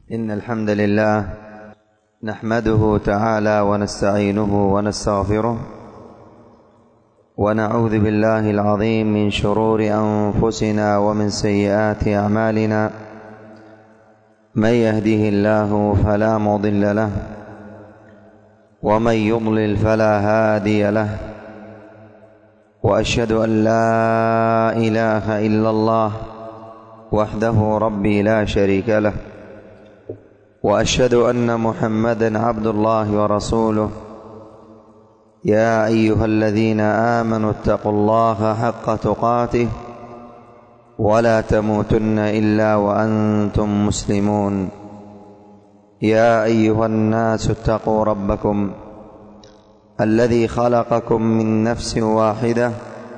إن الحمد لله نحمده تعالى ونستعينه ونستغفره ونعوذ بالله العظيم من شرور أنفسنا ومن سيئات أعمالنا. من يهده الله فلا مضل له ومن يضلل فلا هادي له، وأشهد أن لا إله إلا الله وحده ربي لا شريك له، وأشهد أن محمدا عبد الله ورسوله. يا أيها الذين آمنوا اتقوا الله حق تقاته ولا تموتن إلا وأنتم مسلمون. يا أيها الناس اتقوا ربكم الذي خلقكم من نفس واحدة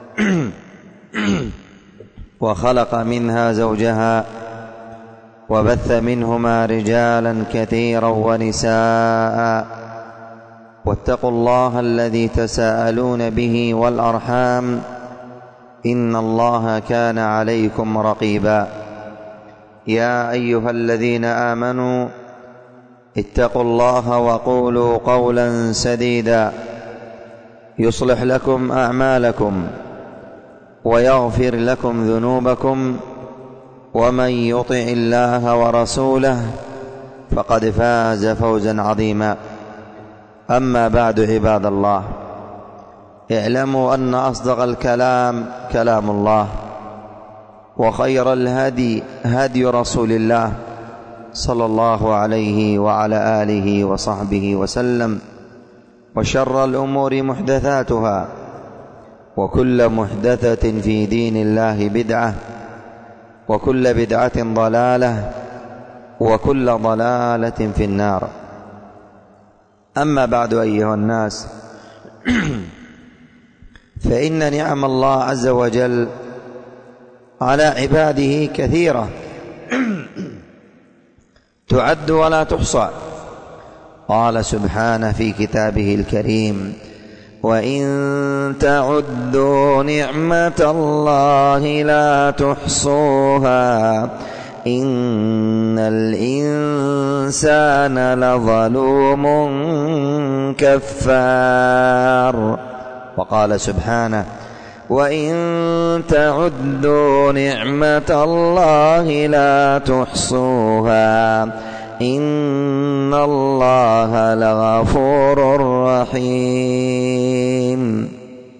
وخلق منها زوجها وبث منهما رجالا كثيرا ونساء، واتقوا الله الذي تساءلون به والأرحام إن الله كان عليكم رقيبا. يا أيها الذين آمنوا اتقوا الله وقولوا قولا سديدا يصلح لكم أعمالكم ويغفر لكم ذنوبكم، ومن يطع الله ورسوله فقد فاز فوزا عظيما. أما بعد، عباد الله، اعلموا أن أصدق الكلام كلام الله، وخير الهدي هدي رسول الله صلى الله عليه وعلى آله وصحبه وسلم، وشر الأمور محدثاتها، وكل محدثة في دين الله بدعة، وكل بدعة ضلالة، وكل ضلالة في النار. أما بعد، أيها الناس، فإن نعم الله عز وجل على عباده كثيرة تعد ولا تحصى. قال سبحانه في كتابه الكريم: وإن تعدوا نعمة الله لا تحصوها إن الإنسان لظلوم كفار. وقال سبحانه: وإن تعدوا نعمة الله لا تحصوها إن الله لغفور رحيم.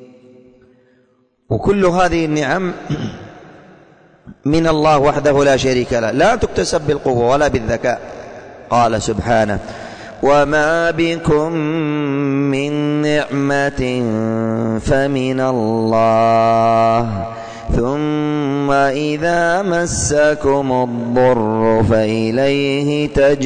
وكل هذه النعم من الله وحده لا شريك له، لا تكتسب بالقوة ولا بالذكاء. قال سبحانه: وما بكم من نعمة فمن الله ثم إذا مسكم الضر فإليه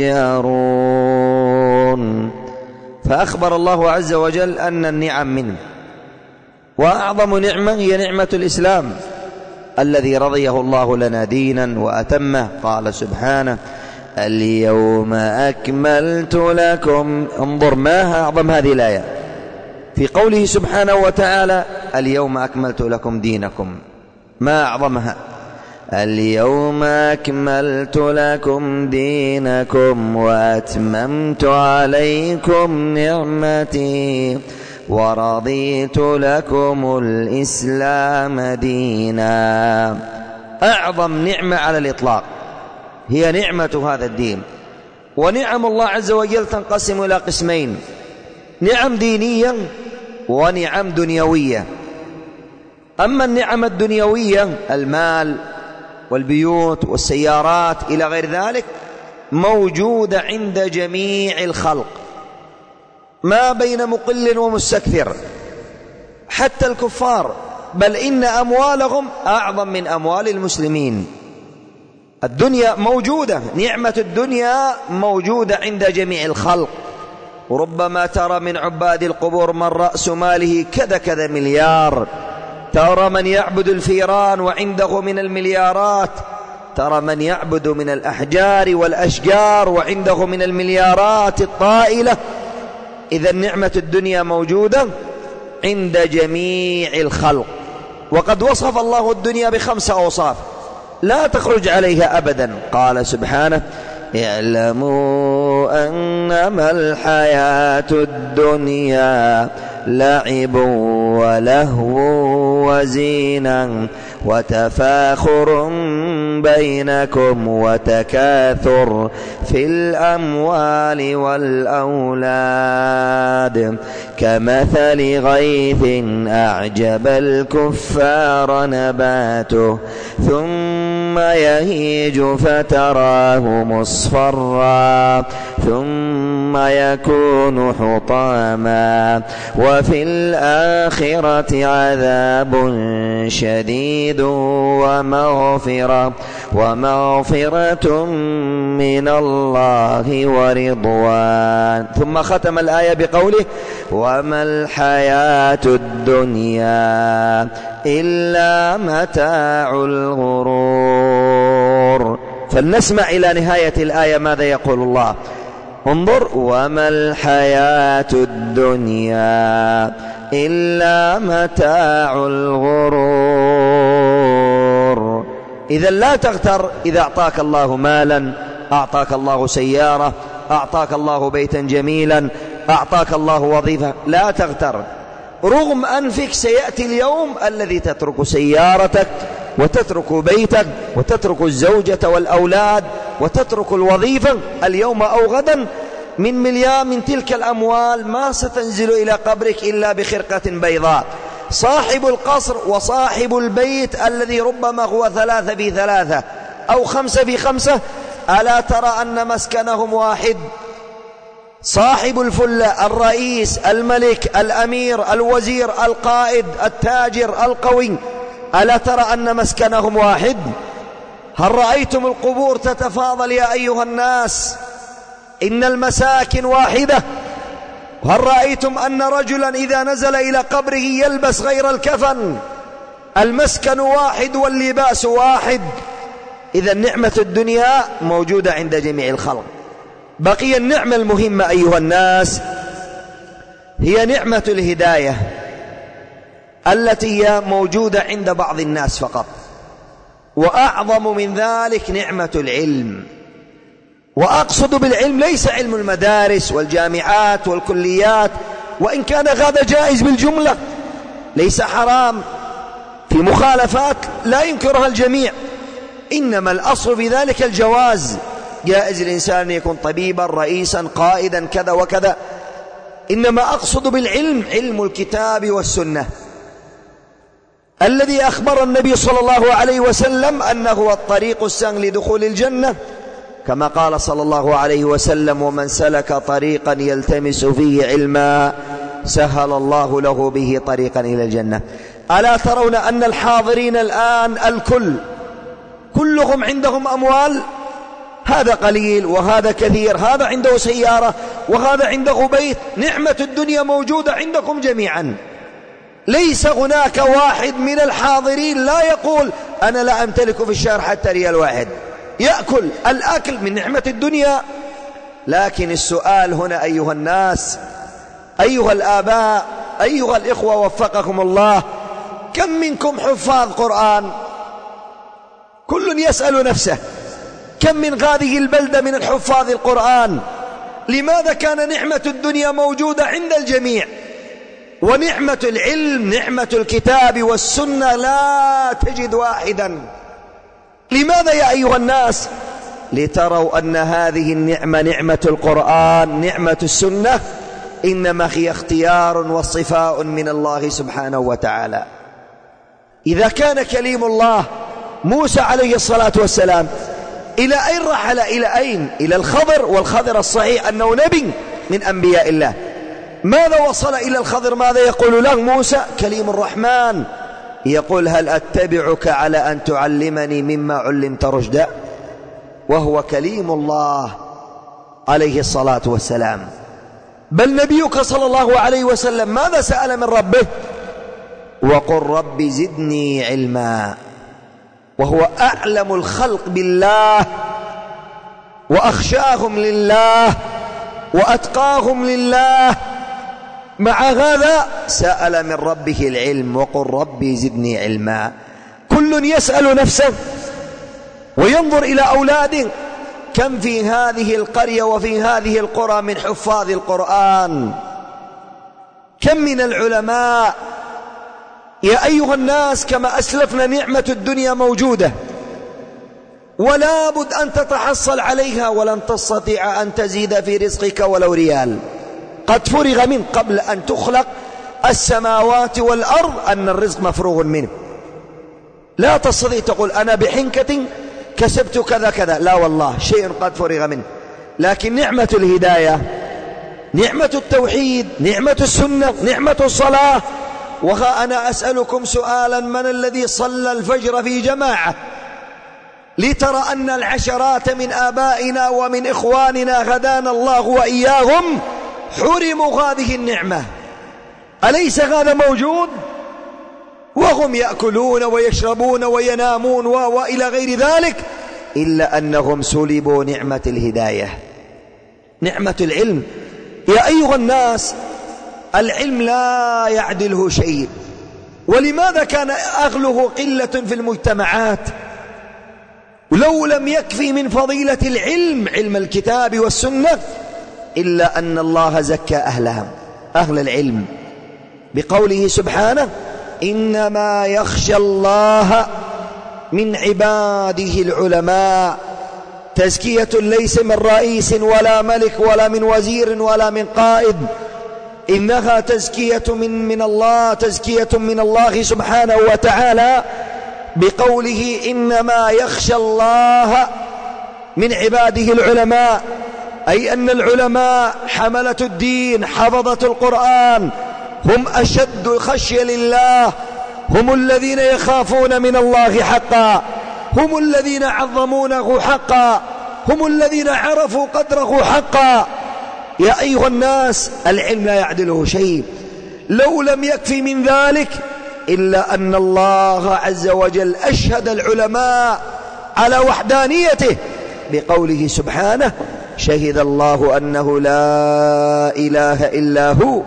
تجأرون. فأخبر الله عز وجل أن النعم منه، وأعظم نعمة هي نعمة الإسلام الذي رضيه الله لنا دينا وأتمه. قال سبحانه: اليوم أكملت لكم. انظر ما أعظم هذه الآية في قوله سبحانه وتعالى: اليوم أكملت لكم دينكم. ما أعظمها؟ اليوم أكملت لكم دينكم وأتممت عليكم نعمتي ورضيت لكم الإسلام دينا. أعظم نعمة على الإطلاق هي نعمة هذا الدين. ونعم الله عز وجل تنقسم إلى قسمين: نعم دينية ونعم دنيوية. أما النعم الدنيوية، المال والبيوت والسيارات إلى غير ذلك، موجودة عند جميع الخلق ما بين مقل ومستكثر، حتى الكفار، بل إن أموالهم أعظم من أموال المسلمين. الدنيا موجودة، نعمة الدنيا موجودة عند جميع الخلق. وربما ترى من عباد القبور من رأس ماله كذا كذا مليار، ترى من يعبد الفيران وعنده من المليارات، ترى من يعبد من الأحجار والأشجار وعنده من المليارات الطائلة. إذا نعمة الدنيا موجودة عند جميع الخلق. وقد وصف الله الدنيا ب5 أوصاف لا تخرج عليها أبدا. قال سبحانه: اعلموا أنما الحياة الدنيا لعب ولهو وزينة وتفاخر بينكم وتكاثر في الأموال والأولاد كمثل غيث أعجب الكفار نباته ثم يهيج فتراه مصفرا ثم يكون حطاما وفي الآخرة عذاب شديد ومغفرة من الله ورضوان. ثم ختم الآية بقوله وما الحياة الدنيا إلا متاع الغرور. فلنسمع إلى نهاية الآية ماذا يقول الله. انظر وما الحياة الدنيا إلا متاع الغرور. إذا لا تغتر إذا أعطاك الله مالا، أعطاك الله سيارة، أعطاك الله بيتا جميلا، أعطاك الله وظيفة، لا تغتر. رغم أنفك سيأتي اليوم الذي تترك سيارتك وتترك بيتك وتترك الزوجة والأولاد وتترك الوظيفة اليوم أو غدا من تلك الأموال ما ستنزل إلى قبرك إلا بخرقة بيضاء. صاحب القصر وصاحب البيت الذي ربما هو 3 في 3 أو 5 في 5 ألا ترى أن مسكنهم واحد؟ صاحب الفلة، الرئيس، الملك، الأمير، الوزير، القائد، التاجر، القوي، ألا ترى أن مسكنهم واحد؟ هل رأيتم القبور تتفاضل يا أيها الناس؟ إن المساكن واحدة. هل رأيتم أن رجلا إذا نزل إلى قبره يلبس غير الكفن؟ المسكن واحد واللباس واحد. إذا نعمة الدنيا موجودة عند جميع الخلق. بقي النعمة المهمة أيها الناس هي نعمة الهداية التي هي موجودة عند بعض الناس فقط، وأعظم من ذلك نعمة العلم. وأقصد بالعلم ليس علم المدارس والجامعات والكليات، وإن كان هذا جائز بالجملة ليس حرام، في مخالفات لا ينكرها الجميع، إنما الأصل في ذلك الجواز. جائز الإنسان أن يكون طبيبا، رئيسا، قائدا، كذا وكذا. إنما أقصد بالعلم علم الكتاب والسنة الذي أخبر النبي صلى الله عليه وسلم أنه هو الطريق السهل لدخول الجنة، كما قال صلى الله عليه وسلم ومن سلك طريقا يلتمس فيه علما سهل الله له به طريقا إلى الجنة. ألا ترون أن الحاضرين الآن كلهم عندهم أموال؟ هذا قليل وهذا كثير، هذا عنده سيارة وهذا عنده بيت. نعمة الدنيا موجودة عندكم جميعا. ليس هناك واحد من الحاضرين لا يقول أنا لا أمتلك في الشهر حتى ريال واحد. يأكل، الأكل من نعمة الدنيا. لكن السؤال هنا أيها الناس، أيها الآباء، أيها الإخوة وفقكم الله، كم منكم حفاظ قرآن؟ كل يسأل نفسه كم من هذه البلدة من الحفاظ القرآن؟ لماذا كان نعمة الدنيا موجودة عند الجميع ونعمة العلم، نعمة الكتاب والسنة لا تجد واحدا؟ لماذا يا أيها الناس؟ لتروا أن هذه النعمة، نعمة القرآن، نعمة السنة، إنما هي اختيار واصطفاء من الله سبحانه وتعالى. إذا كان كليم الله موسى عليه الصلاة والسلام إلى أين رحل؟ إلى أين؟ إلى الخضر، والخضر الصحيح أنه نبي من أنبياء الله. ماذا وصل إلى الخضر؟ ماذا يقول له موسى؟ كليم الرحمن يقول هل أتبعك على أن تعلمني مما علمت رشدا؟ وهو كليم الله عليه الصلاة والسلام. بل نبيك صلى الله عليه وسلم ماذا سأل من ربه؟ وقل رب زدني علما. وهو أعلم الخلق بالله وأخشاهم لله وأتقاهم لله، مع هذا سأل من ربه العلم وقل ربي زدني علما. كل يسأل نفسه وينظر إلى أولاده كم في هذه القرية وفي هذه القرى من حفاظ القرآن، كم من العلماء. يا أيها الناس، كما أسلفنا نعمة الدنيا موجودة ولا بد أن تتحصل عليها، ولن تستطيع أن تزيد في رزقك ولو ريال. قد فرغ منه قبل أن تخلق السماوات والأرض، أن الرزق مفروغ منه. لا تستطيع تقول أنا بحنكة كسبت كذا كذا، لا والله، شيء قد فرغ منه. لكن نعمة الهداية، نعمة التوحيد، نعمة السنة، نعمة الصلاة. وها أنا أسألكم سؤالا: من الذي صلى الفجر في جماعة لترى أن العشرات من آبائنا ومن إخواننا هدانا الله وإياهم حرموا هذه النعمة؟ أليس هذا موجود؟ وهم يأكلون ويشربون وينامون وإلى غير ذلك، إلا أنهم سلبوا نعمة الهداية، نعمة العلم. يا أيها الناس، العلم لا يعدله شيء. ولماذا كان أغله قلة في المجتمعات؟ ولو لم يكفي من فضيلة العلم، علم الكتاب والسنة، إلا أن الله زكى أهلهم، أهل العلم، بقوله سبحانه: إنما يخشى الله من عباده العلماء. تزكية ليس من رئيس ولا ملك ولا من وزير ولا من قائد، إنها تزكية من الله، تزكية من الله سبحانه وتعالى، بقوله: إنما يخشى الله من عباده العلماء، أي أن العلماء حملة الدين، حفظة القرآن، هم أشد خشية لله، هم الذين يخافون من الله حقا، هم الذين عظمونه حقا، هم الذين عرفوا قدره حقا. يا أيها الناس، العلم لا يعدله شيء. لو لم يكفي من ذلك، إلا أن الله عز وجل أشهد العلماء على وحدانيته بقوله سبحانه: شهد الله أنه لا إله إلا هو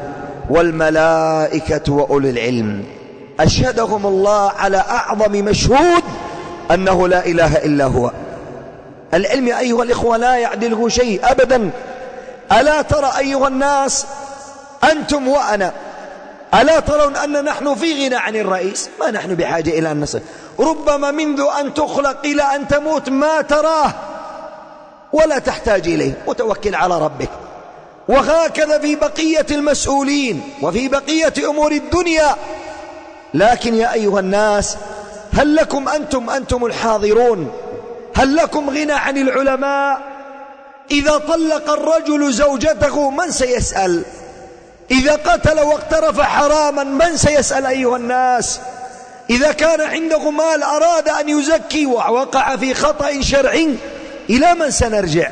والملائكة وأولو العلم. أشهدهم الله على أعظم مشهود أنه لا إله إلا هو. العلم يا أيها الإخوة لا يعدله شيء أبدا. ألا ترى أيها الناس، أنتم وأنا، ألا ترون أن نحن في غنى عن الرئيس؟ ما نحن بحاجة إلى أن نصل. ربما منذ أن تخلق إلى أن تموت ما تراه ولا تحتاج إليه، وتوكل على ربك. وهكذا في بقية المسؤولين وفي بقية أمور الدنيا. لكن يا أيها الناس، هل لكم أنتم الحاضرون، هل لكم غنى عن العلماء؟ إذا طلق الرجل زوجته من سيسأل؟ إذا قتل واقترف حراما من سيسأل أيها الناس؟ إذا كان عنده مال أراد أن يزكي ووقع في خطأ شرعي، إلى من سنرجع؟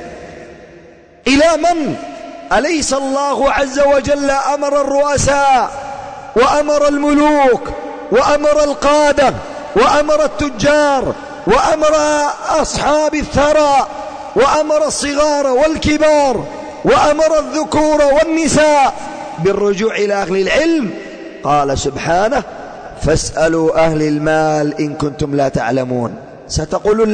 إلى من؟ أليس الله عز وجل أمر الرؤساء وأمر الملوك وأمر القادة وأمر التجار وأمر أصحاب الثراء وأمر الصغار والكبار وأمر الذكور والنساء بالرجوع إلى أهل العلم؟ قال سبحانه: فاسألوا أهل المال إن كنتم لا تعلمون. ستقولون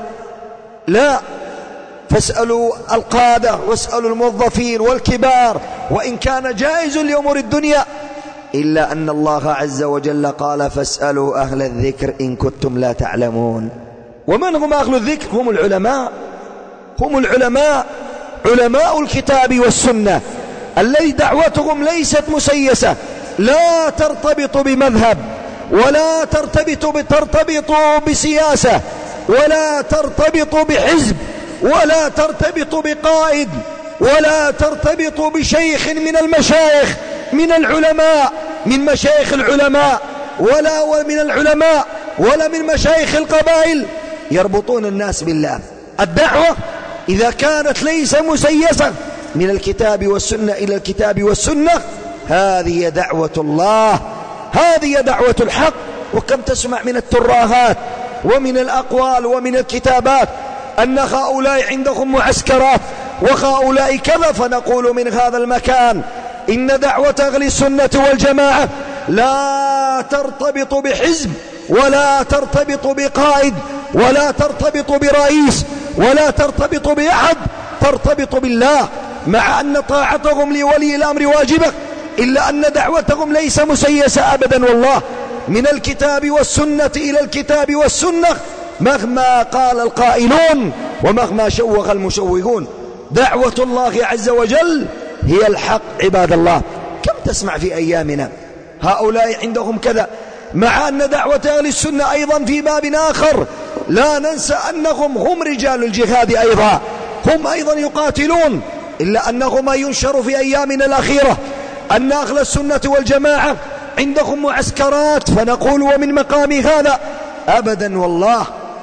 لا، فاسألوا القادة واسألوا الموظفين والكبار، وإن كان جائز لأمور الدنيا، إلا أن الله عز وجل قال: فاسألوا أهل الذكر إن كنتم لا تعلمون. ومن هم أهل الذكر؟ هم العلماء، هم العلماء، علماء الكتاب والسنة، الذي دعوتهم ليست مسيسة، لا ترتبط بمذهب، ولا ترتبط بسياسة، ولا ترتبط بحزب، ولا ترتبط بقائد، ولا ترتبط بشيخ من المشايخ، من العلماء، من مشايخ العلماء، ولا من العلماء، ولا من مشايخ القبائل يربطون الناس بالله. الدعوة إذا كانت ليس مسيسة من الكتاب والسنة إلى الكتاب والسنة، هذه دعوة الله، هذه دعوة الحق. وكم تسمع من التراهات ومن الأقوال ومن الكتابات أن هؤلاء عندهم معسكرات وهؤلاء كذا، فنقول من هذا المكان إن دعوة أهل السنة والجماعة لا ترتبط بحزب، ولا ترتبط بقائد، ولا ترتبط برئيس، ولا ترتبط بأحد، ترتبط بالله، مع أن طاعتهم لولي الأمر واجبة، إلا أن دعوتهم ليس مسيسة أبدا والله، من الكتاب والسنة إلى الكتاب والسنة مهما قال القائلون ومهما شوغ المشوغون. دعوة الله عز وجل هي الحق عباد الله. كم تسمع في أيامنا هؤلاء عندهم كذا، مع أن دعوة أهل السنة أيضا في باب آخر لا ننسى أنهم هم رجال الجهاد أيضا، هم أيضا يقاتلون، إلا أنه ما ينشر في أيامنا الأخيرة أن أهل السنة والجماعة عندهم معسكرات، فنقول ومن مقام هذا أبدا والله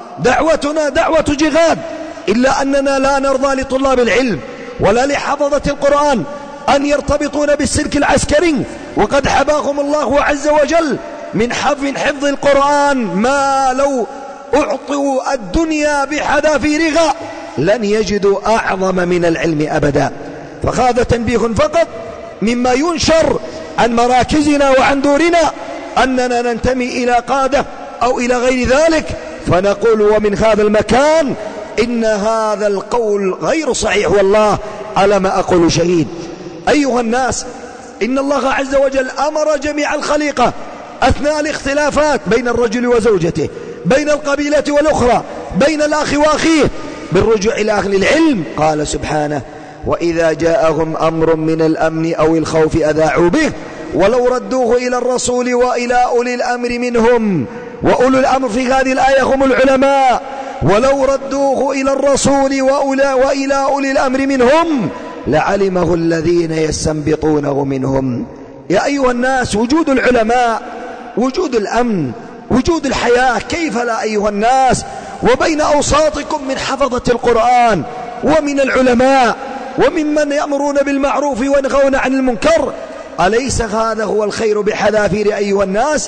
دعوتنا دعوة جهاد، إلا أننا لا نرضى لطلاب العلم ولا لحفظة القرآن أن يرتبطون بالسلك العسكري، وقد حباهم الله عز وجل من حفظ القرآن ما لو أعطوا الدنيا بحذافيرها لن يجدوا أعظم من العلم أبدا. فهذا تنبيه فقط مما ينشر عن مراكزنا وعن دورنا أننا ننتمي إلى قادة أو إلى غير ذلك، فنقول ومن هذا المكان إن هذا القول غير صحيح والله على ما أقول شهيد. أيها الناس، إن الله عز وجل أمر جميع الخليقة أثناء الاختلافات بين الرجل وزوجته، بين القبيلة والأخرى، بين الأخ وأخيه، بالرجوع إلى أهل العلم. قال سبحانه: وإذا جاءهم أمر من الأمن أو الخوف أذاعوا به ولو ردوه إلى الرسول وإلى أولي الأمر منهم. وأولو الأمر في هذه الآية هم العلماء. ولو ردوه إلى الرسول وإلى أولي الأمر منهم لعلمه الذين يستنبطونه منهم. يا أيها الناس، وجود العلماء، وجود الأمن، وجود الحياة، كيف لا أيها الناس؟ وبين أوساطكم من حفظة القرآن ومن العلماء وممن يأمرون بالمعروف وينهون عن المنكر، أليس هذا هو الخير بحذافير أيها الناس؟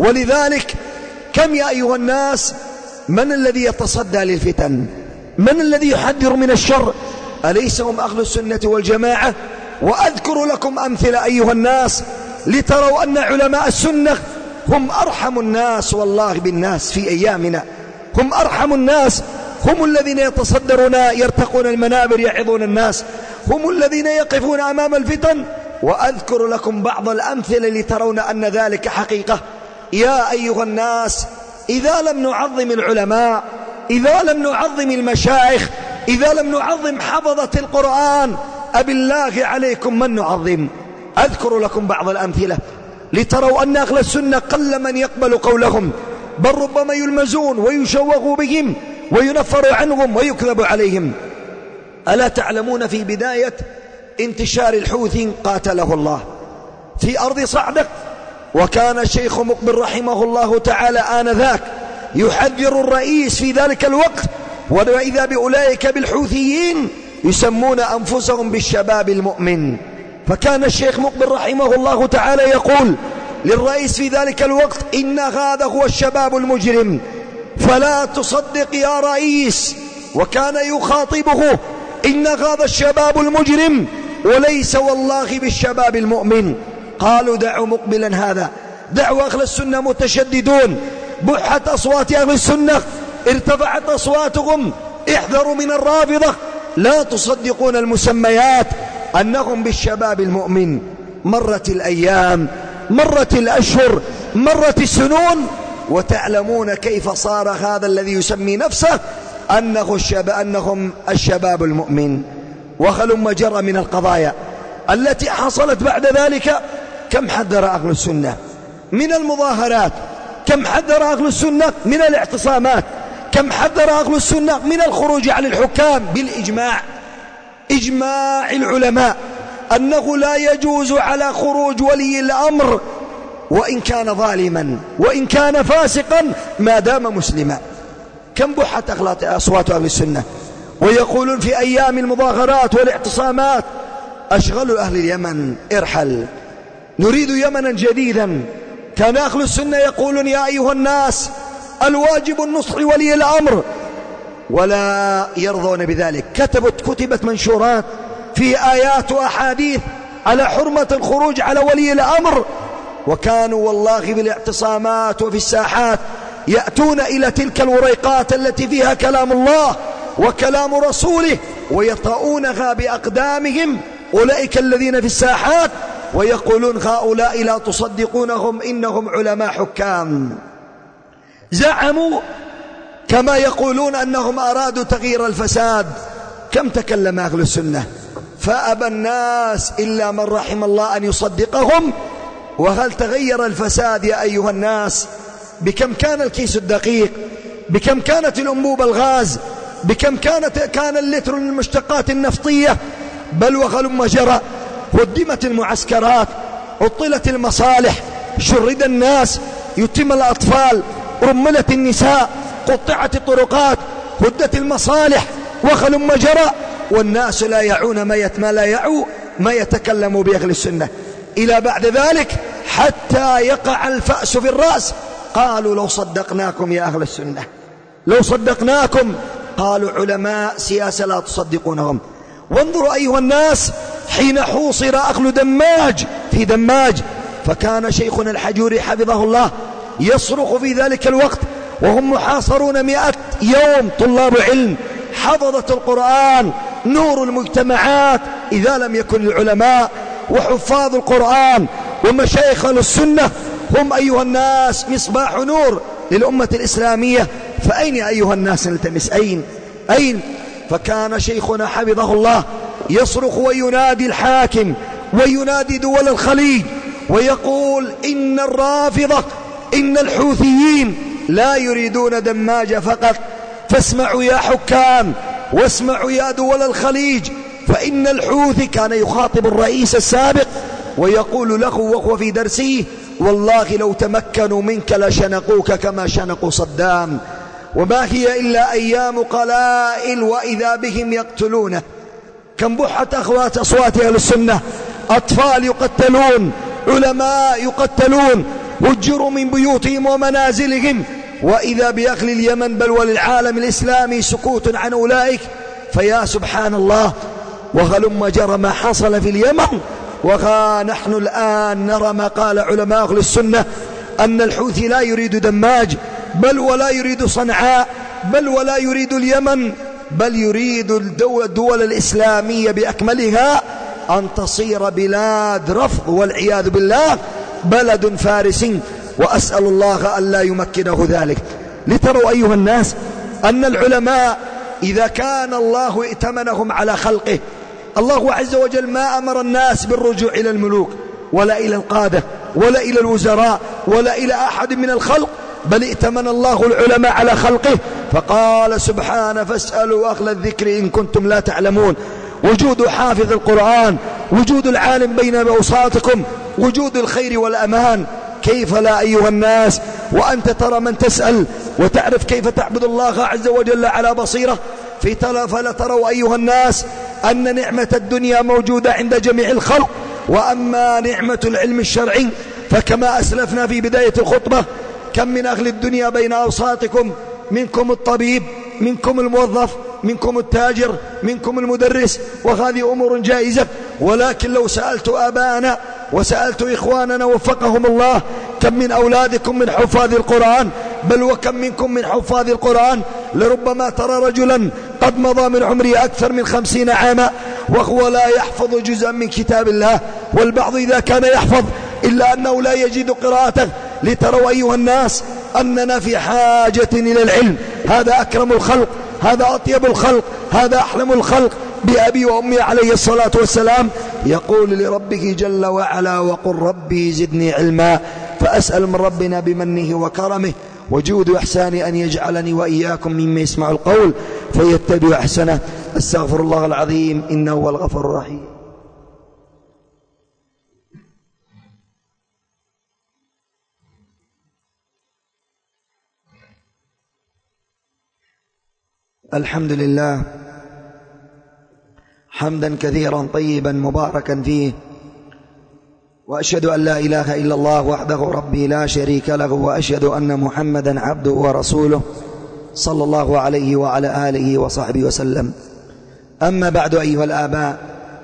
ولذلك كم يا أيها الناس من الذي يتصدى للفتن؟ من الذي يحذر من الشر؟ أليس هم أهل السنة والجماعة؟ وأذكر لكم أمثلة أيها الناس لتروا أن علماء السنة هم أرحم الناس والله بالناس في أيامنا، هم أرحم الناس، هم الذين يتصدرون يرتقون المنابر يعظون الناس، هم الذين يقفون أمام الفتن. وأذكر لكم بعض الأمثلة لترون أن ذلك حقيقة. يا أيها الناس، إذا لم نعظم العلماء، إذا لم نعظم المشايخ، إذا لم نعظم حفظة القرآن، أبالله عليكم من نعظم؟ أذكر لكم بعض الأمثلة لتروا أن أهل السنة قل من يقبل قولهم، بل ربما يلمزون ويشوغوا بهم وينفر عنهم ويكذب عليهم. ألا تعلمون في بداية انتشار الحوثي قاتله الله في أرض صعدة، وكان الشيخ مقبل رحمه الله تعالى آنذاك يحذر الرئيس في ذلك الوقت، وإذا بأولئك بالحوثيين يسمون أنفسهم بالشباب المؤمن. فكان الشيخ مقبل رحمه الله تعالى يقول للرئيس في ذلك الوقت: إن هذا هو الشباب المجرم فلا تصدق يا رئيس. وكان يخاطبه: إن هذا الشباب المجرم وليس والله بالشباب المؤمن. قالوا: دعوا مقبلا هذا، دعوا أهل السنة متشددون، بحت أصوات أهل السنة، ارتفعت أصواتهم، احذروا من الرافضة، لا تصدقون المسميات أنهم بالشباب المؤمن. مرت الأيام، مرت الأشهر، مرت السنون، وتعلمون كيف صار هذا الذي يسمي نفسه أنهم الشباب المؤمن. وهلم جرى من القضايا التي حصلت بعد ذلك. كم حذر أهل السنة من المظاهرات، كم حذر أهل السنة من الاعتصامات، كم حذر أهل السنة من الخروج على الحكام بالإجماع، إجماع العلماء أنه لا يجوز على خروج ولي الأمر وإن كان ظالما وإن كان فاسقا ما دام مسلما. كم بحت أصوات أهل السنة، ويقولون في أيام المظاهرات والاعتصامات: أشغلوا أهل اليمن، ارحل، نريد يمنا جديدا. كان أهل السنة يقولون: يا أيها الناس، الواجب النصح ولي الأمر، ولا يرضون بذلك. كتبت منشورات في آيات وأحاديث على حرمة الخروج على ولي الأمر. وكانوا والله بالاعتصامات وفي الساحات يأتون إلى تلك الوريقات التي فيها كلام الله وكلام رسوله ويطؤونها بأقدامهم أولئك الذين في الساحات ويقولون هؤلاء لا تصدقونهم إنهم علماء حكام. زعموا كما يقولون أنهم أرادوا تغيير الفساد. كم تكلم أهل السنة فأبى الناس إلا من رحم الله أن يصدقهم. وهل تغير الفساد يا أيها الناس؟ بكم كان الكيس الدقيق؟ بكم كانت الأنبوبة الغاز؟ بكم كان اللتر المشتقات النفطية؟ بل وهلم جرى. هدمت المعسكرات، عطلت المصالح، شرد الناس، يتم الأطفال، رملت النساء، قطعت الطرقات، هدت المصالح، وهلم جرى، والناس لا يعون ما يتكلم بأهل السنة. إلى بعد ذلك حتى يقع الفأس في الرأس قالوا لو صدقناكم يا أهل السنة، لو صدقناكم. قالوا علماء سياسة لا تصدقونهم. وانظروا أيها الناس حين حوصر أهل دماج في دماج، فكان شيخنا الحجوري حفظه الله يصرخ في ذلك الوقت وهم محاصرون 100 يوم، طلاب علم حفظة القرآن نور المجتمعات، إذا لم يكن العلماء وحفاظ القرآن ومشايخ السنة هم أيها الناس مصباح نور للأمة الإسلامية، فأين يا أيها الناس نلتمس؟ أين؟ فكان شيخنا حفظه الله يصرخ وينادي الحاكم وينادي دول الخليج ويقول إن الرافضة إن الحوثيين لا يريدون دماج فقط، فاسمعوا يا حكام واسمعوا يا دول الخليج، فإن الحوثي كان يخاطب الرئيس السابق ويقول له وهو في درسه والله لو تمكنوا منك لشنقوك كما شنقوا صدام، وما هي إلا أيام قلائل وإذا بهم يقتلونه. كم بحت أخوات أصوات أهل السنة، أطفال يقتلون، علماء يقتلون، هجروا من بيوتهم ومنازلهم، وإذا بأهل اليمن بل وللعالم الإسلامي سكوت عن أولئك. فيا سبحان الله، وهلم جرى ما حصل في اليمن، وها نحن الآن نرى ما قال علماء أهل السنة أن الحوثي لا يريد دماج، بل ولا يريد صنعاء، بل ولا يريد اليمن، بل يريد الدول الإسلامية بأكملها أن تصير بلاد رفض والعياذ بالله، بلد فارسي، وأسأل الله أن لا يمكنه ذلك. لتروا أيها الناس أن العلماء إذا كان الله ائتمنهم على خلقه، الله عز وجل ما أمر الناس بالرجوع إلى الملوك ولا إلى القادة ولا إلى الوزراء ولا إلى أحد من الخلق، بل ائتمن الله العلماء على خلقه، فقال سبحانه فاسألوا أهل الذكر إن كنتم لا تعلمون. وجود حافظ القرآن، وجود العالم بين أوساطكم، وجود الخير والأمان، كيف لا أيها الناس وأنت ترى من تسأل وتعرف كيف تعبد الله عز وجل على بصيرة. فلا تروا أيها الناس أن نعمة الدنيا موجودة عند جميع الخلق، وأما نعمة العلم الشرعي فكما أسلفنا في بداية الخطبة كم من أهل الدنيا بين أوساطكم، منكم الطبيب، منكم الموظف، منكم التاجر، منكم المدرس، وهذه أمور جائزة. ولكن لو سألت آباءنا وسألت إخواننا وفقهم الله كم من أولادكم من حفاظ القرآن، بل وكم منكم من حفاظ القرآن، لربما ترى رجلا قد مضى من عمره أكثر من 50 عاما وهو لا يحفظ جزءا من كتاب الله، والبعض إذا كان يحفظ إلا أنه لا يجد قراءته. لتروا أيها الناس أننا في حاجة إلى العلم. هذا أكرم الخلق، هذا أطيب الخلق، هذا أحلم الخلق بأبي وأمي عليه الصلاة والسلام يقول لربه جل وعلا وقل ربي زدني علما. فأسأل من ربنا بمنه وكرمه وجود إحسانه أن يجعلني وإياكم ممن يسمع القول فيتبع أحسنه. أستغفر الله العظيم إنه هو الغفور الرحيم. الحمد لله حمدا كثيرا طيبا مباركا فيه، وأشهد أن لا إله إلا الله وحده ربي لا شريك له، وأشهد أن محمدا عبده ورسوله صلى الله عليه وعلى آله وصحبه وسلم. أما بعد أيها الآباء،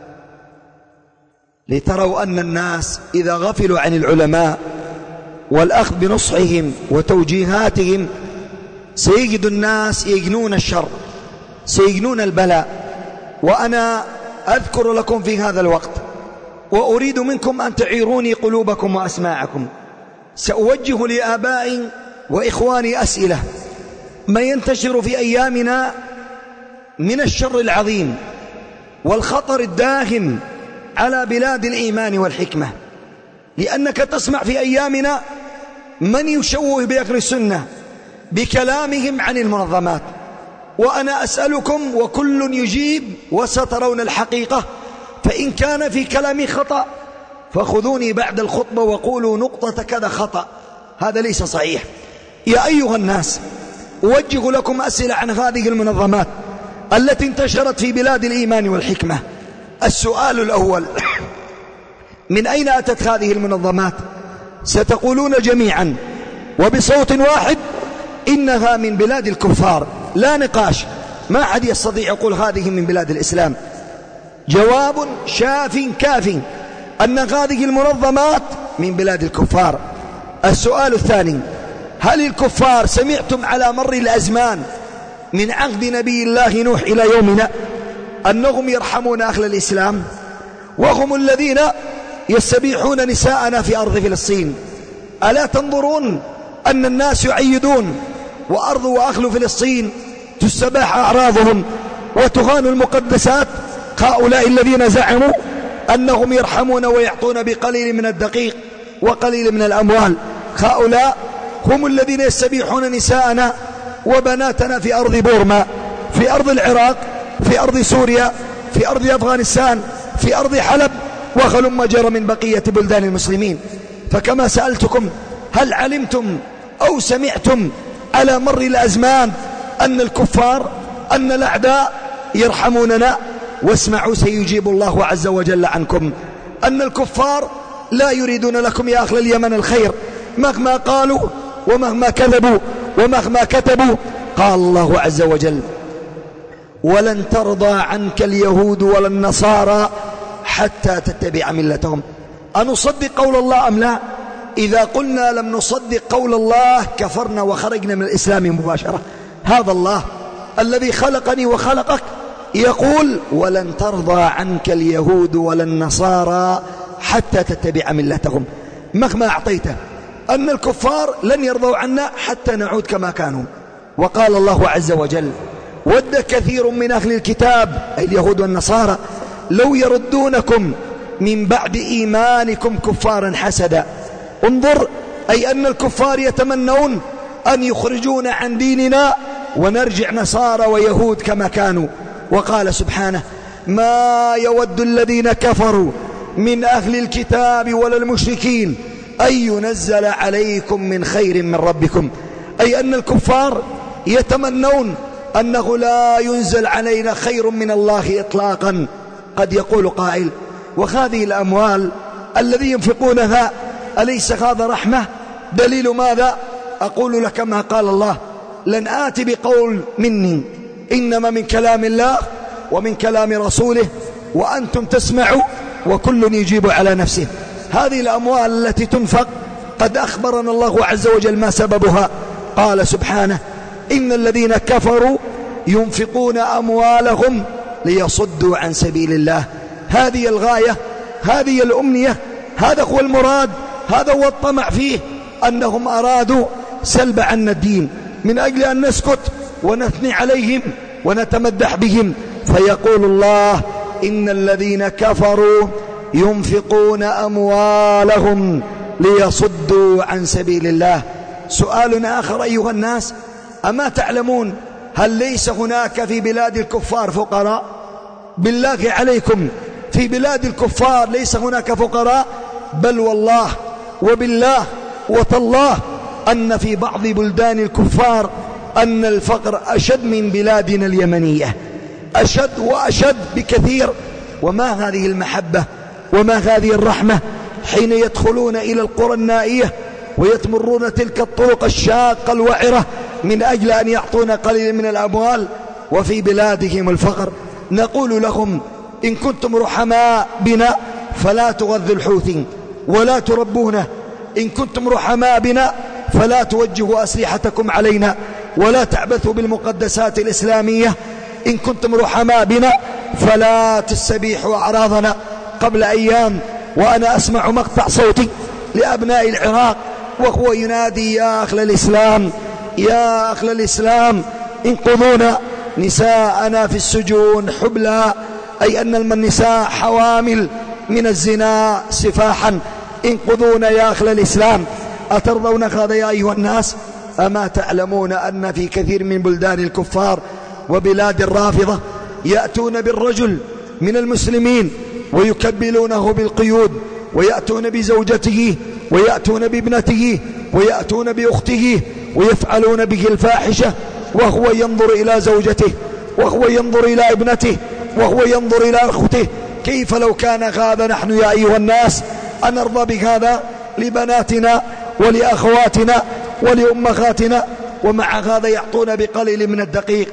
لتروا أن الناس إذا غفلوا عن العلماء والأخذ بنصحهم وتوجيهاتهم سيجد الناس يجنون الشر سيجنون البلاء. وأنا أذكر لكم في هذا الوقت وأريد منكم أن تعيروني قلوبكم وأسماعكم. سأوجه لآبائي وإخواني أسئلة. ما ينتشر في أيامنا من الشر العظيم والخطر الداهم على بلاد الإيمان والحكمة، لأنك تسمع في أيامنا من يشوه بأهل السنة بكلامهم عن المنظمات. وأنا أسألكم وكل يجيب وسترون الحقيقة، فإن كان في كلامي خطأ فخذوني بعد الخطبة وقولوا نقطة كذا خطأ، هذا ليس صحيح. يا أيها الناس، أوجه لكم أسئلة عن هذه المنظمات التي انتشرت في بلاد الإيمان والحكمة. السؤال الأول: من أين أتت هذه المنظمات؟ ستقولون جميعا وبصوت واحد إنها من بلاد الكفار، لا نقاش، ما أحد يستطيع يقول هذه من بلاد الإسلام. جواب شاف كاف أن هذه المنظمات من بلاد الكفار. السؤال الثاني: هل الكفار سمعتم على مر الأزمان من عهد نبي الله نوح إلى يومنا أنهم يرحمون أهل الإسلام، وهم الذين يستبيحون نساءنا في أرض فلسطين؟ ألا تنظرون أن الناس يعيدون وأرض وأهل فلسطين تستباح أعراضهم وتهان المقدسات؟ هؤلاء الذين زعموا أنهم يرحمون ويعطون بقليل من الدقيق وقليل من الأموال، هؤلاء هم الذين يستبيحون نساءنا وبناتنا في أرض بورما، في أرض العراق، في أرض سوريا، في أرض أفغانستان، في أرض حلب، وهلم جرى من بقية بلدان المسلمين. فكما سألتكم: هل علمتم أو سمعتم على مر الأزمان أن الكفار، أن الأعداء يرحموننا؟ واسمعوا سيجيب الله عز وجل عنكم أن الكفار لا يريدون لكم يا أهل اليمن الخير، مهما قالوا ومهما كذبوا ومهما كتبوا. قال الله عز وجل: ولن ترضى عنك اليهود ولا النصارى حتى تتبع ملتهم. أنصدق قول الله أم لا؟ إذا قلنا لم نصدق قول الله كفرنا وخرجنا من الإسلام مباشرة. هذا الله الذي خلقني وخلقك يقول: ولن ترضى عنك اليهود ولا النصارى حتى تتبع ملتهم. مهما أعطيته أن الكفار لن يرضوا عنا حتى نعود كما كانوا. وقال الله عز وجل: ود كثير من أهل الكتاب أي اليهود والنصارى لو يردونكم من بعد إيمانكم كفارا حسدا. انظر، أي أن الكفار يتمنون أن يخرجون عن ديننا ونرجع نصارى ويهود كما كانوا. وقال سبحانه: ما يود الذين كفروا من أهل الكتاب ولا المشركين أن ينزل عليكم من خير من ربكم. أي أن الكفار يتمنون أنه لا ينزل علينا خير من الله إطلاقا. قد يقول قائل: وهذه الأموال الذي ينفقونها أليس هذا رحمة؟ دليل ماذا؟ أقول لك ما قال الله: لن آتي بقول مني، إنما من كلام الله ومن كلام رسوله، وأنتم تسمعوا وكل يجيب على نفسه. هذه الأموال التي تنفق قد أخبرنا الله عز وجل ما سببها. قال سبحانه: إن الذين كفروا ينفقون أموالهم ليصدوا عن سبيل الله. هذه الغاية، هذه الأمنية، هذا هو المراد، هذا هو الطمع فيه، أنهم أرادوا سلب عنا الدين من أجل أن نسكت ونثني عليهم ونتمدح بهم. فيقول الله: إن الذين كفروا ينفقون أموالهم ليصدوا عن سبيل الله. سؤال آخر أيها الناس: أما تعلمون هل ليس هناك في بلاد الكفار فقراء؟ بالله عليكم، في بلاد الكفار ليس هناك فقراء؟ بل والله وبالله وتالله أن في بعض بلدان الكفار أن الفقر أشد من بلادنا اليمنية، أشد وأشد بكثير. وما هذه المحبة وما هذه الرحمة حين يدخلون إلى القرى النائية ويتمرون تلك الطرق الشاقة الوعرة من أجل أن يعطون قليل من الأموال وفي بلادهم الفقر. نقول لهم: إن كنتم رحماء بنا فلا تغذوا الحوثي ولا تربونه، إن كنتم رحماء بنا فلا توجهوا أسلحتكم علينا ولا تعبثوا بالمقدسات الإسلامية. إن كنتم رحماء بنا فلا تستبيحوا أعراضنا. قبل أيام وأنا أسمع مقطع صوتي لأبناء العراق وهو ينادي: يا أهل الإسلام، يا أهل الإسلام، انقذونا، نساءنا في السجون حبلى، أي أن النساء حوامل من الزنا سفاحا، انقذونا يا أهل الإسلام. أترضون هذا يا أيها الناس؟ أما تعلمون أن في كثير من بلدان الكفار وبلاد الرافضة يأتون بالرجل من المسلمين ويكبلونه بالقيود، ويأتون بزوجته، ويأتون بابنته، ويأتون بأخته، ويفعلون به الفاحشة، وهو ينظر إلى زوجته، وهو ينظر إلى ابنته، وهو ينظر إلى أخته. كيف لو كان هذا نحن يا أيها الناس؟ أنرضى بهذا لبناتنا ولأخواتنا ولأمهاتنا؟ ومع هذا يعطون بقليل من الدقيق.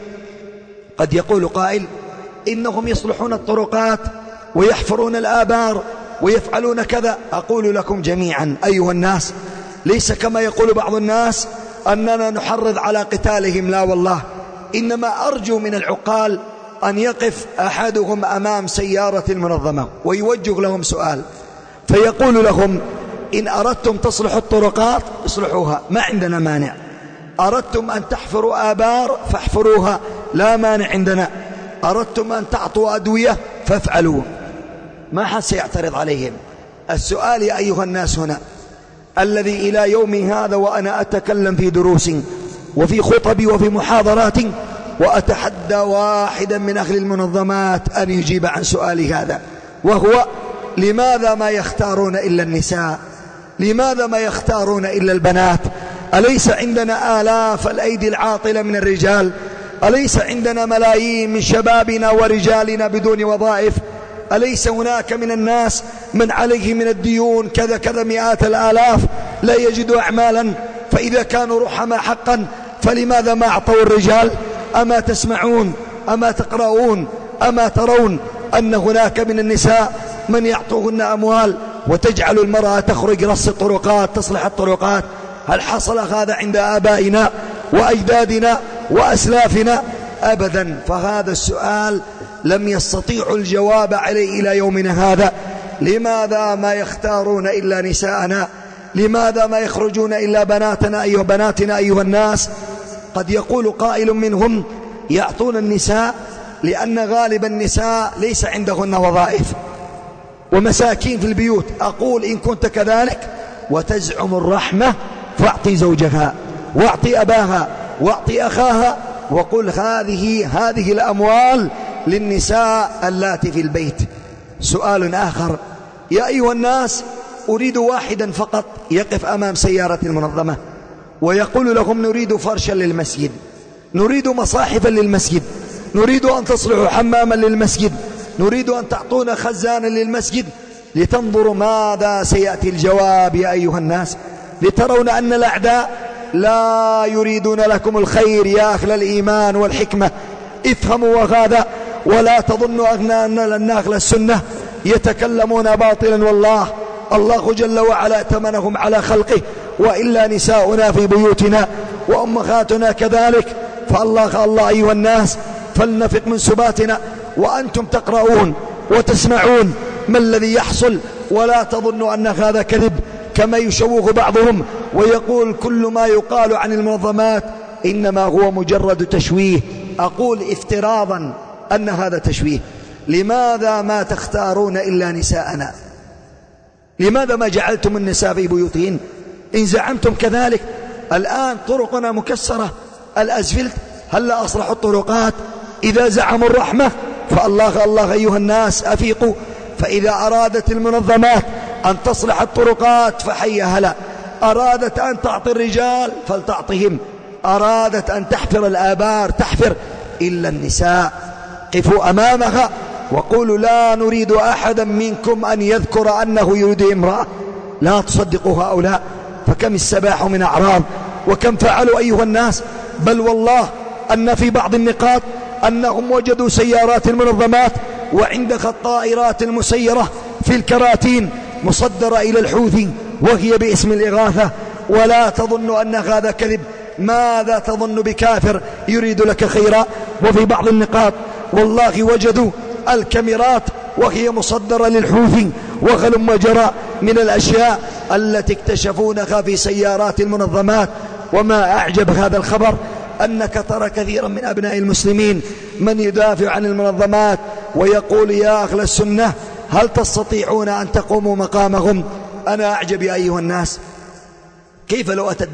قد يقول قائل: إنهم يصلحون الطرقات ويحفرون الآبار ويفعلون كذا. أقول لكم جميعا أيها الناس، ليس كما يقول بعض الناس أننا نحرض على قتالهم، لا والله، إنما أرجو من العقال أن يقف أحدهم أمام سيارة المنظمة ويوجه لهم سؤال فيقول لهم: إن أردتم تصلحوا الطرقات اصلحوها، ما عندنا مانع. أردتم أن تحفروا آبار فاحفروها، لا مانع عندنا. أردتم أن تعطوا أدوية فافعلوا، ما حد سيعترض عليهم. السؤال يا أيها الناس هنا الذي إلى يوم هذا وأنا أتكلم في دروس وفي خطبي وفي محاضرات وأتحدى واحدا من أهل المنظمات أن يجيب عن سؤالي هذا، وهو: لماذا ما يختارون إلا النساء؟ لماذا ما يختارون إلا البنات؟ أليس عندنا آلاف الأيدي العاطلة من الرجال؟ أليس عندنا ملايين من شبابنا ورجالنا بدون وظائف؟ أليس هناك من الناس من عليه من الديون كذا كذا مئات الآلاف لا يجدوا أعمالا؟ فإذا كانوا رحماء حقا فلماذا ما أعطوا الرجال؟ أما تسمعون، أما تقرؤون، أما ترون أن هناك من النساء من يعطوهن أموال وتجعل المرأة تخرج رص الطرقات تصلح الطرقات؟ هل حصل هذا عند آبائنا وأجدادنا وأسلافنا؟ أبدا. فهذا السؤال لم يستطيعوا الجواب عليه إلى يومنا هذا. لماذا ما يختارون إلا نساءنا؟ لماذا ما يخرجون إلا بناتنا أيها الناس؟ قد يقول قائل منهم: يعطون النساء لأن غالب النساء ليس عندهن وظائف ومساكين في البيوت. أقول: إن كنت كذلك وتزعم الرحمة فاعطي زوجها واعطي أباها واعطي أخاها، وقل هذه الأموال للنساء اللاتي في البيت. سؤال آخر يا أيها الناس: أريد واحدا فقط يقف أمام سيارة المنظمة ويقول لهم: نريد فرشا للمسجد، نريد مصاحفا للمسجد، نريد أن تصلحوا حماما للمسجد، نريد أن تعطونا خزانا للمسجد، لتنظروا ماذا سيأتي الجواب يا أيها الناس، لترون أن الأعداء لا يريدون لكم الخير يا أهل الإيمان والحكمة. افهموا وهذا، ولا تظنوا أن أهل السنة يتكلمون باطلا، والله الله جل وعلا ائتمنهم على خلقه، وإلا نساؤنا في بيوتنا وأمهاتنا كذلك. فالله أيها الناس فلنفق من سباتنا. وأنتم تقرؤون وتسمعون ما الذي يحصل، ولا تظنوا أن هذا كذب كما يشوه بعضهم ويقول كل ما يقال عن المنظمات إنما هو مجرد تشويه. أقول افتراضا أن هذا تشويه. لماذا ما تختارون إلا نساءنا؟ لماذا ما جعلتم النساء في بيوتهن؟ إن زعمتم كذلك، الآن طرقنا مكسرة، الأسفلت، هل أصلحوا الطرقات؟ إذا زعموا الرحمة فالله أيها الناس أفيقوا. فإذا أرادت المنظمات أن تصلح الطرقات فحي هلا، أرادت أن تعطي الرجال فلتعطهم، أرادت أن تحفر الآبار تحفر، إلا النساء. قفوا أمامها وقولوا: لا نريد أحدا منكم أن يذكر أنه يريد امرأة. لا تصدقوا هؤلاء، فكم السباح من أعراض، وكم فعلوا أيها الناس. بل والله أن في بعض النقاط أنهم وجدوا سيارات المنظمات وعندها الطائرات المسيرة في الكراتين مصدرة إلى الحوثي وهي باسم الإغاثة. ولا تظن أن هذا كذب. ماذا تظن بكافر يريد لك خيرا؟ وفي بعض النقاط والله وجدوا الكاميرات وهي مصدرة للحوثي وهلم جرى من الأشياء التي اكتشفونها في سيارات المنظمات. وما أعجب هذا الخبر أنك ترى كثيرا من أبناء المسلمين من يدافع عن المنظمات ويقول يا أهل السنة هل تستطيعون أن تقوموا مقامهم؟ أنا أعجب يا أيها الناس، كيف لو أتى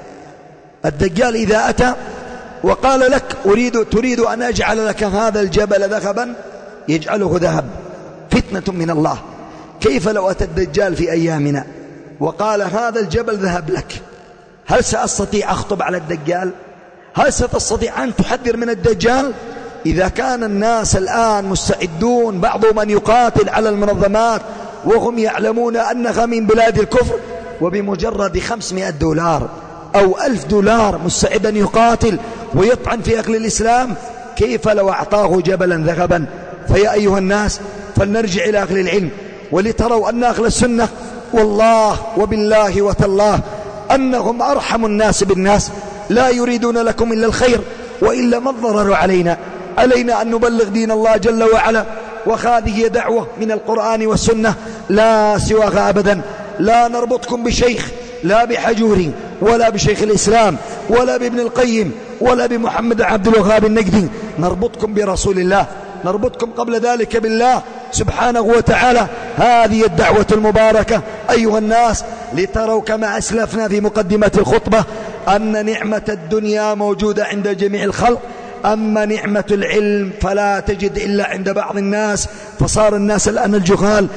الدجال إذا أتى وقال لك تريد أن أجعل لك هذا الجبل ذهبا يجعله ذهب، فتنة من الله. كيف لو أتى الدجال في أيامنا وقال هذا الجبل ذهب لك؟ هل سأستطيع أخطب على الدجال؟ هل ستستطيع أن تحذر من الدجال؟ إذا كان الناس الآن مستعدون بعضهم أن يقاتل على المنظمات وهم يعلمون أنها من بلاد الكفر، وبمجرد $500 أو $1000 مستعد أن يقاتل ويطعن في أهل الإسلام، كيف لو أعطاه جبلا ذهبا؟ فيا أيها الناس فلنرجع إلى أهل العلم ولتروا أن أهل السنة والله وبالله وتالله أنهم أرحم الناس بالناس، لا يريدون لكم إلا الخير، وإلا ما الضرر علينا أن نبلغ دين الله جل وعلا، وهذه دعوة من القرآن والسنة لا سواها أبدا. لا نربطكم بشيخ، لا بحجوري ولا بشيخ الإسلام ولا بابن القيم ولا بمحمد عبد الوهاب النجدي، نربطكم برسول الله، نربطكم قبل ذلك بالله سبحانه وتعالى. هذه الدعوة المباركة أيها الناس، لتروا كما أسلفنا في مقدمة الخطبة أن نعمة الدنيا موجودة عند جميع الخلق، أما نعمة العلم فلا تجد إلا عند بعض الناس. فصار الناس الآن الجهال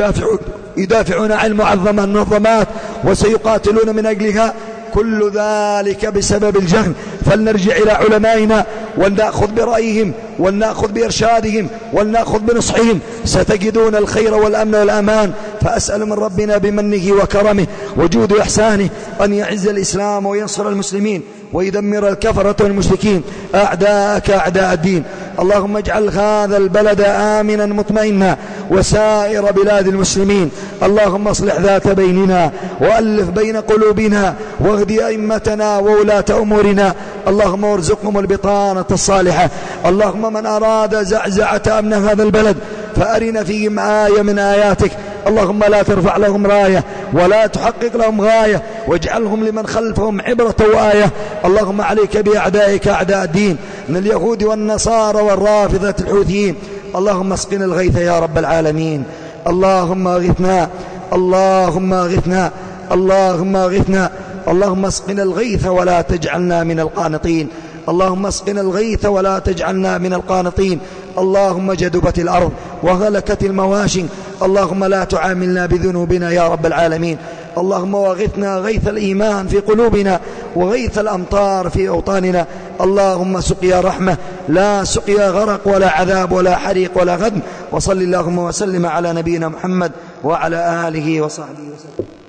يدافعون عن معظم المنظمات وسيقاتلون من أجلها، كل ذلك بسبب الجهل. فلنرجع إلى علمائنا ولنأخذ برأيهم ولنأخذ بإرشادهم ولنأخذ بنصحهم، ستجدون الخير والأمن والأمان. فأسأل من ربنا بمنه وكرمه وجود إحسانه أن يعز الإسلام وينصر المسلمين ويدمر الكفرة والمشركين أعداءك أعداء الدين. اللهم اجعل هذا البلد آمنا مطمئنا وسائر بلاد المسلمين. اللهم اصلح ذات بيننا وألف بين قلوبنا واهد أئمتنا وولاة أمورنا. اللهم ارزقهم البطانة الصالحة. اللهم من أراد زعزعة أمن هذا البلد فأرنا فيهم آية من آياتك. اللهم لا ترفع لهم راية ولا تحقق لهم غاية، واجعلهم لمن خلفهم عبرة وآية. اللهم عليك بأعدائك أعداء الدين من اليهود والنصارى والرافضة الحوثيين. اللهم اسقنا الغيث يا رب العالمين. اللهم اغثنا، اللهم اغثنا، اللهم اغثنا. اللهم اسقنا الغيث ولا تجعلنا من القانطين. اللهم اسقنا الغيث ولا تجعلنا من القانطين. اللهم جدبت الأرض وهلكت المواشي، اللهم لا تعاملنا بذنوبنا يا رب العالمين. اللهم واغثنا غيث الإيمان في قلوبنا وغيث الأمطار في أوطاننا. اللهم سقيا رحمة لا سقيا غرق ولا عذاب ولا حريق ولا غدم. وصل اللهم وسلم على نبينا محمد وعلى آله وصحبه وسلم.